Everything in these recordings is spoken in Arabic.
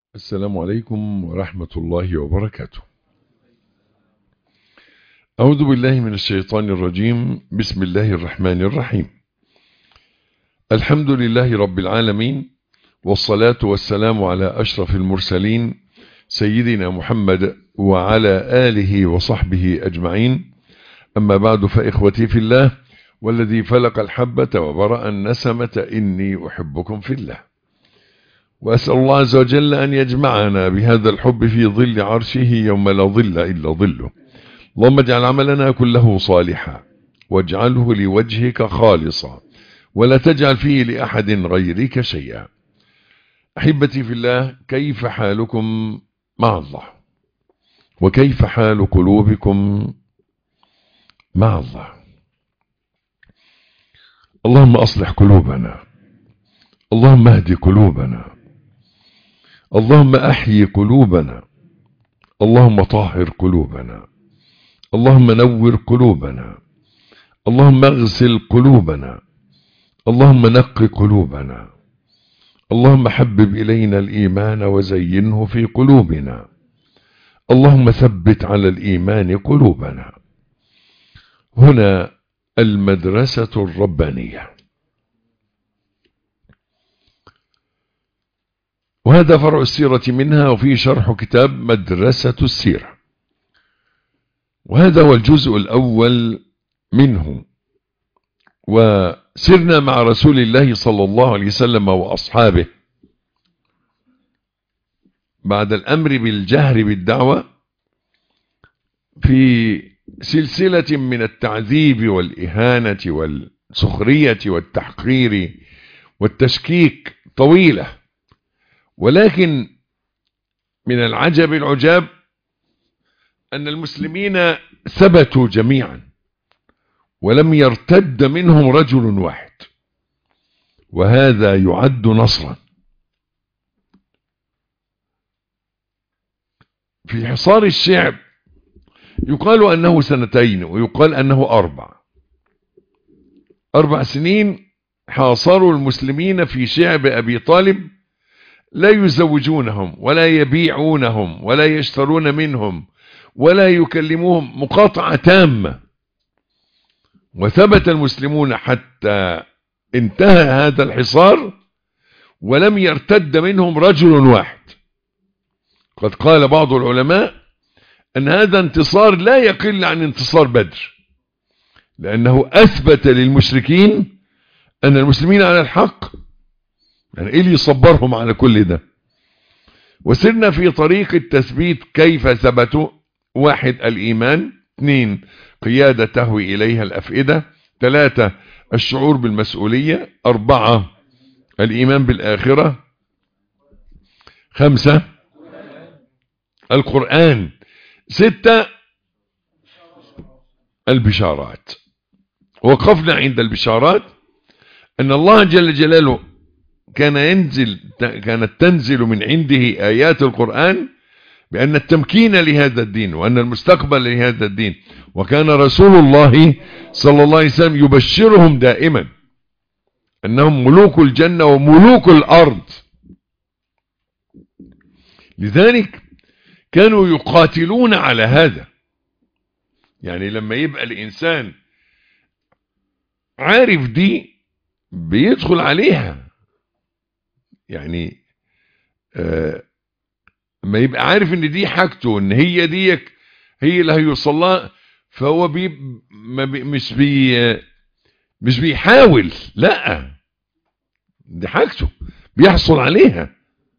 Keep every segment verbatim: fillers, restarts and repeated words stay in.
السلام عليكم ورحمة الله وبركاته. أعوذ بالله من الشيطان الرجيم. بسم الله الرحمن الرحيم. الحمد لله رب العالمين، والصلاة والسلام على أشرف المرسلين سيدنا محمد وعلى آله وصحبه أجمعين. أما بعد، فإخوتي في الله والذي فلق الحبة وبرأ النسمة إني أحبكم في الله، وأسأل الله عز وجل أن يجمعنا بهذا الحب في ظل عرشه يوم لا ظل إلا ظله. اللهم اجعل عملنا كله صالحا واجعله لوجهك خالصا ولا تجعل فيه لأحد غيرك شيئا. أحبتي في الله، كيف حالكم مع الله؟ وكيف حال قلوبكم مع الله؟ اللهم أصلح قلوبنا، اللهم اهد قلوبنا، اللهم أحيي قلوبنا، اللهم طهر قلوبنا، اللهم نور قلوبنا، اللهم اغسل قلوبنا، اللهم نق قلوبنا، اللهم حبب إلينا الإيمان وزينه في قلوبنا، اللهم ثبت على الإيمان قلوبنا. هنا المدرسة الربانية، وهذا فرع السيرة منها، وفيه شرح كتاب مدرسة السيرة، وهذا هو الجزء الأول منه. وسرنا مع رسول الله صلى الله عليه وسلم وأصحابه بعد الأمر بالجهر بالدعوة في سلسلة من التعذيب والإهانة والسخرية والتحقير والتشكيك طويلة، ولكن من العجب العجاب أن المسلمين ثبتوا جميعا ولم يرتد منهم رجل واحد، وهذا يعد نصرا. في حصار الشعب يقال أنه سنتين، ويقال أنه أربع أربع سنين حاصروا المسلمين في شعب أبي طالب، لا يزوجونهم ولا يبيعونهم ولا يشترون منهم ولا يكلموهم، مقاطعة تامة. وثبت المسلمون حتى انتهى هذا الحصار ولم يرتد منهم رجل واحد. قد قال بعض العلماء أن هذا انتصار لا يقل عن انتصار بدر، لأنه أثبت للمشركين أن المسلمين على الحق. يعني إيه اللي يصبرهم على كل ده؟ وسرنا في طريق التثبيت كيف ثبتوا: واحد، الإيمان; اثنين، قيادة تهوي إليها الأفئدة; ثلاثة، الشعور بالمسؤولية; أربعة، الإيمان بالآخرة; خمسة، القرآن; ستة، البشارات. وقفنا عند البشارات أن الله جل جلاله كان ينزل كانت تنزل من عنده آيات القرآن بأن التمكين لهذا الدين وأن المستقبل لهذا الدين، وكان رسول الله صلى الله عليه وسلم يبشرهم دائما أنهم ملوك الجنة وملوك الأرض. لذلك كانوا يقاتلون على هذا. يعني لما يبقى الإنسان عارف دي بيدخل عليها، يعني آه ما يبقى عارف ان دي حاجته، ان هي ديك هي اللي هيوصلها، فهو بي ما بي مش بي مش بيحاول، لا، دي حاجته بيحصل عليها.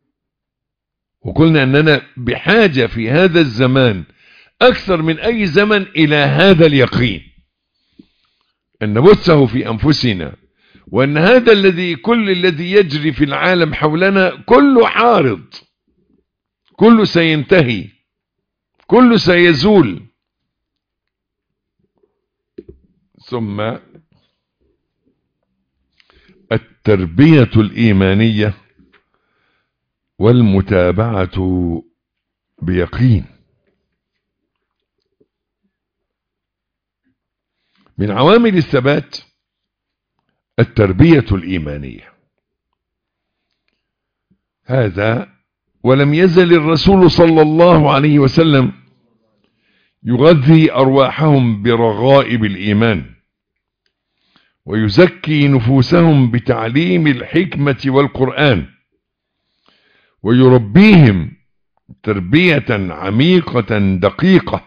وقلنا اننا بحاجة في هذا الزمان اكثر من اي زمن الى هذا اليقين، ان نبثه في انفسنا، وان هذا الذي كل الذي يجري في العالم حولنا كله عارض، كله سينتهي، كله سيزول. ثم التربية الإيمانية والمتابعة بيقين. من عوامل الثبات التربية الإيمانية. هذا ولم يزل الرسول صلى الله عليه وسلم يغذي أرواحهم برغائب الإيمان، ويزكي نفوسهم بتعليم الحكمة والقرآن، ويربيهم تربية عميقة دقيقة،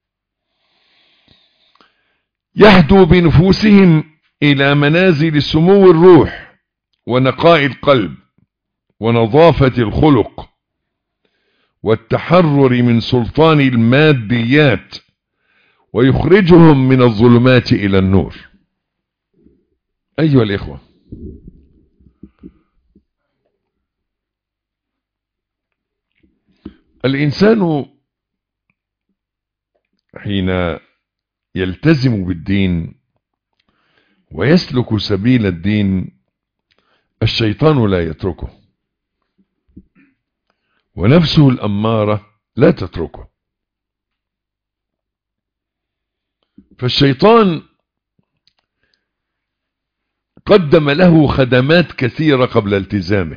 يهدو بنفوسهم إلى منازل سمو الروح ونقاء القلب ونظافة الخلق والتحرر من سلطان الماديات، ويخرجهم من الظلمات إلى النور. أيها الإخوة، الإنسان حين يلتزم بالدين ويسلك سبيل الدين الشيطان لا يتركه، ونفسه الأمارة لا تتركه. فالشيطان قدم له خدمات كثيرة قبل التزامه،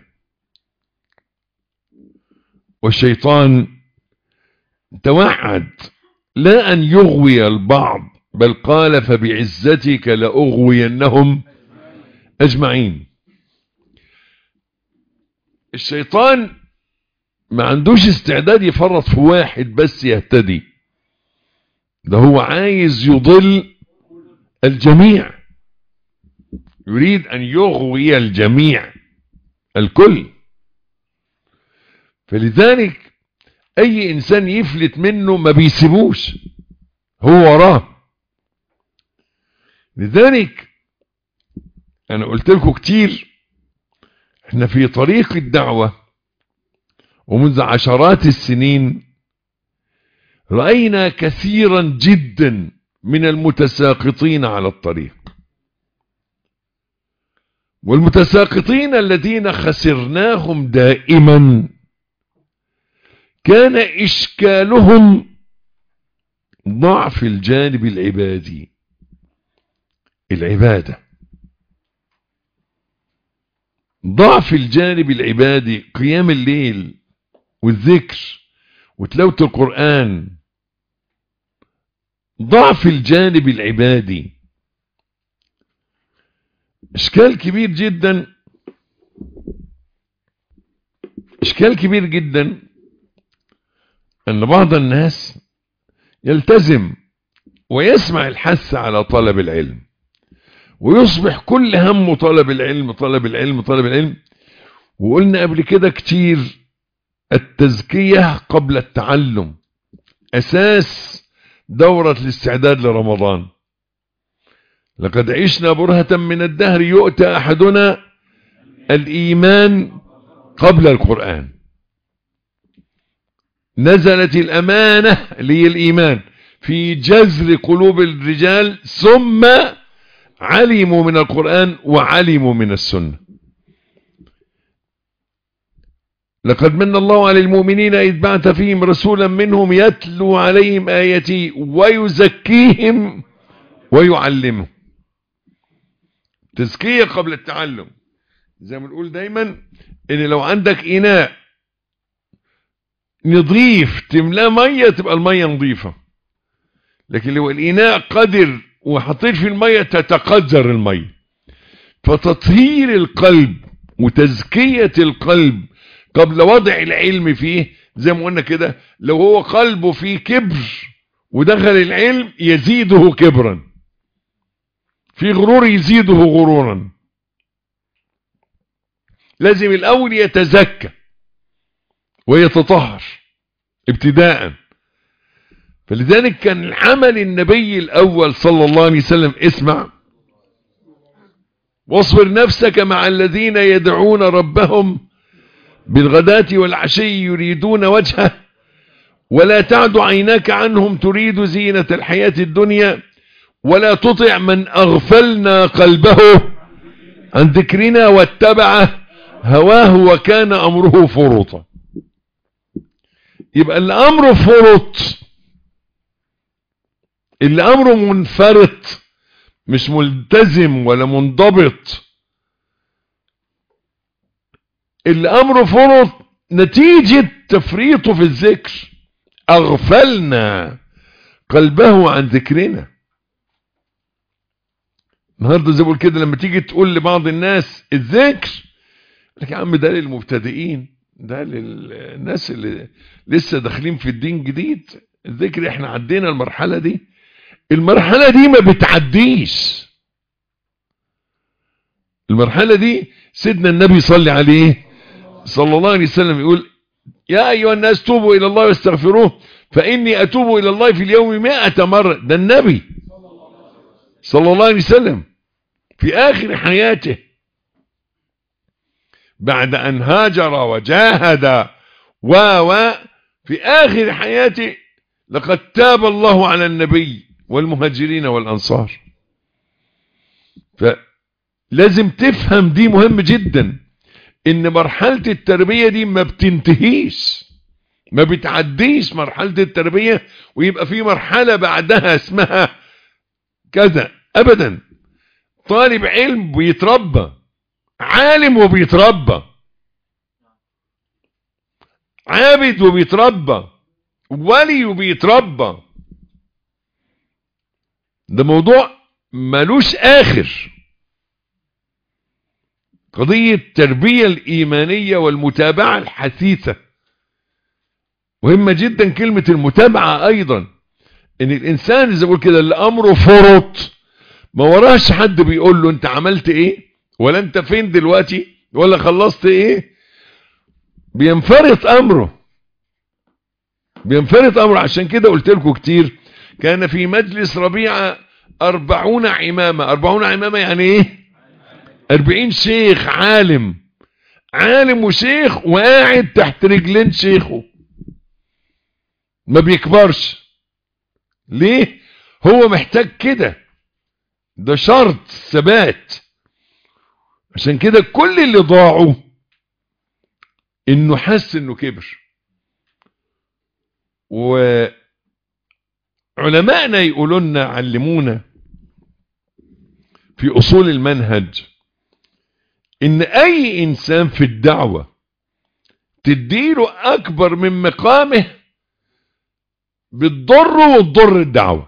والشيطان توعد لا أن يغوي البعض، بل قال فبعزتك لأغوينهم أجمعين. الشيطان ما عندوش استعداد يفرط في واحد بس يهتدي، ده هو عايز يضل الجميع، يريد أن يغوي الجميع الكل. فلذلك أي إنسان يفلت منه ما بيسيبوش، هو وراه. لذلك أنا قلت لكم كتير، احنا في طريق الدعوة ومنذ عشرات السنين رأينا كثيرا جدا من المتساقطين على الطريق، والمتساقطين الذين خسرناهم دائما كان إشكالهم ضعف الجانب العبادي، العبادة، ضعف الجانب العبادي، قيام الليل والذكر وتلاوة القرآن، ضعف الجانب العبادي اشكال كبير جدا، اشكال كبير جدا ان بعض الناس يلتزم ويسمع الحث على طلب العلم ويصبح كل همه طلب العلم طلب العلم طلب العلم. وقلنا قبل كده كتير، التزكية قبل التعلم اساس دورة الاستعداد لرمضان. لقد عشنا برهة من الدهر يؤتى احدنا الايمان قبل القرآن. نزلت الامانة لي الايمان في جذر قلوب الرجال، ثم علموا من القرآن وعلموا من السنة. لقد من الله على المؤمنين إذ بعث فيهم رسولا منهم يتلو عليهم آياتي ويزكيهم ويعلمهم. تزكية قبل التعلم. زي ما نقول دايما ان لو عندك اناء نضيف تملاه مية تبقى المية نظيفة، لكن لو الاناء قدر وحطيت في المية تتقذر المية. فتطهير القلب وتزكية القلب قبل وضع العلم فيه، زي ما قلنا كده، لو هو قلبه فيه كبر ودخل العلم يزيده كبرا، في غرور يزيده غرورا. لازم الاول يتزكى ويتطهر ابتداء. فلذلك كان العمل النبي الاول صلى الله عليه وسلم، اسمع: واصبر نفسك مع الذين يدعون ربهم بالغداة والعشي يريدون وجهه ولا تعد عيناك عنهم تريد زينة الحياة الدنيا ولا تطع من اغفلنا قلبه عن ذكرنا واتبع هواه وكان امره فرطا. يبقى اللي امره فرط، اللي امره منفرط، مش ملتزم ولا منضبط، اللي امره فرط نتيجة تفريطه في الذكر اغفلنا قلبه عن ذكرنا. النهارده زي بقول كده، لما تيجي تقول لبعض الناس الذكر، لك يا عم ده للمبتدئين، ده للناس اللي لسه داخلين في الدين جديد. الذكر احنا عدينا المرحلة دي، المرحلة دي ما بتعديش. المرحلة دي سيدنا النبي صلى عليه صلى الله عليه وسلم يقول يا أيها الناس توبوا إلى الله واستغفروه فإني أتوب إلى الله في اليوم مائة مرة. ده النبي صلى الله عليه وسلم في آخر حياته بعد أن هاجر وجاهد و و في آخر حياته لقد تاب الله على النبي والمهاجرين والأنصار. فلازم تفهم دي مهم جدا، ان مرحلة التربية دي ما بتنتهيش، ما بتعديش مرحلة التربية ويبقى في مرحلة بعدها اسمها كذا ابدا. طالب علم بيتربى، عالم وبيتربى، عابد وبيتربى، ولي وبيتربى. ده موضوع ملوش اخر. قضية التربية الإيمانية والمتابعة الحثيثة مهمة جدا. كلمة المتابعة أيضا، إن الإنسان زي بقول كده اللي أمره فرط، ما وراش حد بيقول له أنت عملت إيه ولا أنت فين دلوقتي ولا خلصت إيه، بينفرط أمره، بينفرط أمره. عشان كده قلت لكم كتير، كان في مجلس ربيعة أربعون عمامة. أربعون عمامة يعني إيه؟ أربعين شيخ عالم، عالم وشيخ وقاعد تحت رجلين شيخه ما بيكبرش. ليه؟ هو محتاج كده، ده شرط ثبات. عشان كده كل اللي ضاعوا انه حس انه كبر. وعلمائنا يقولوا لنا، علمونا في اصول المنهج، ان اي انسان في الدعوة تديله اكبر من مقامه بتضره وتضر الدعوة.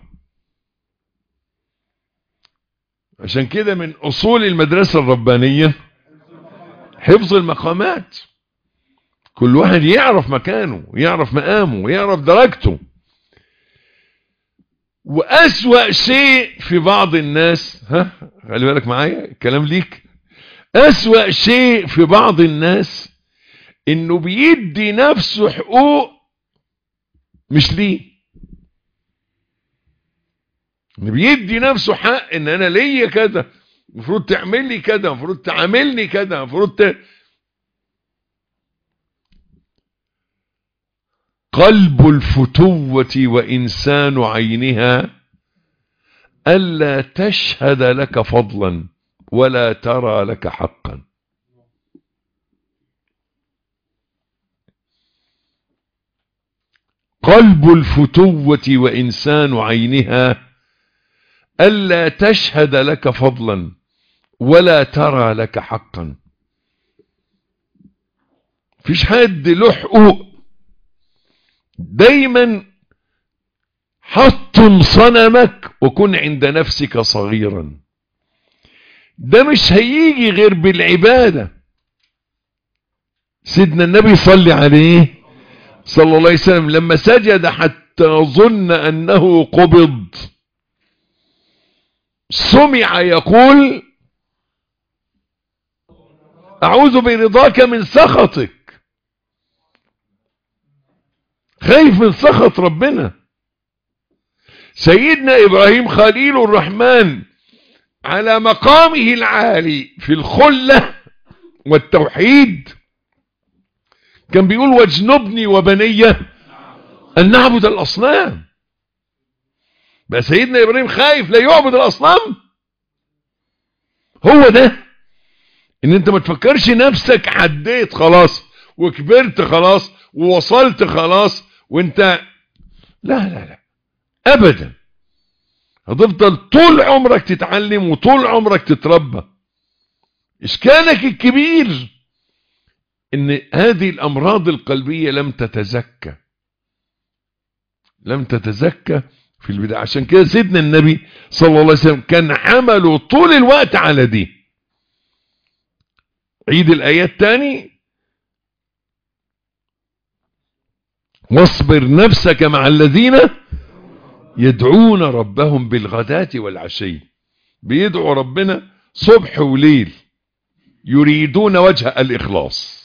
عشان كده من اصول المدرسة الربانية حفظ المقامات. كل واحد يعرف مكانه ويعرف مقامه ويعرف درجته. واسوأ شيء في بعض الناس، ها خلي بالك معايا الكلام ليك، اسوأ شيء في بعض الناس انه بيدي نفسه حقوق مش ليه. بيدي نفسه حق ان انا ليا كذا، المفروض تعمل لي كذا، المفروض تعاملني كذا، المفروض ت... قلب الفتوة وإنسان عينها ألا تشهد لك فضلا ولا ترى لك حقا. قلب الفتوة وإنسان عينها ألا تشهد لك فضلا ولا ترى لك حقا. فيش حد له حقوق. دايما حطم صنمك وكن عند نفسك صغيرا. ده مش هيجي غير بالعبادة. سيدنا النبي صلى عليه صلى الله عليه وسلم لما سجد حتى ظن أنه قبض، سمع يقول أعوذ برضاك من سخطك. خايف من سخط ربنا. سيدنا إبراهيم خليل الرحمن على مقامه العالي في الخلة والتوحيد كان بيقول واجنبني وبني أن نعبد الأصنام. بقى سيدنا إبراهيم خايف لا يعبد الأصنام. هو ده ان انت ما تفكرش نفسك عديت خلاص وكبرت خلاص ووصلت خلاص وانت لا لا لا ابدا. هتفضل طول عمرك تتعلم وطول عمرك تتربى. اشكالك الكبير ان هذه الامراض القلبية لم تتزكى لم تتزكى في البداية. عشان كده سيدنا النبي صلى الله عليه وسلم كان عمله طول الوقت على دي. عيد الآيات تاني: واصبر نفسك مع الذين يدعون ربهم بالغداة والعشي. بيدعوا ربنا صبح وليل، يريدون وجه الإخلاص.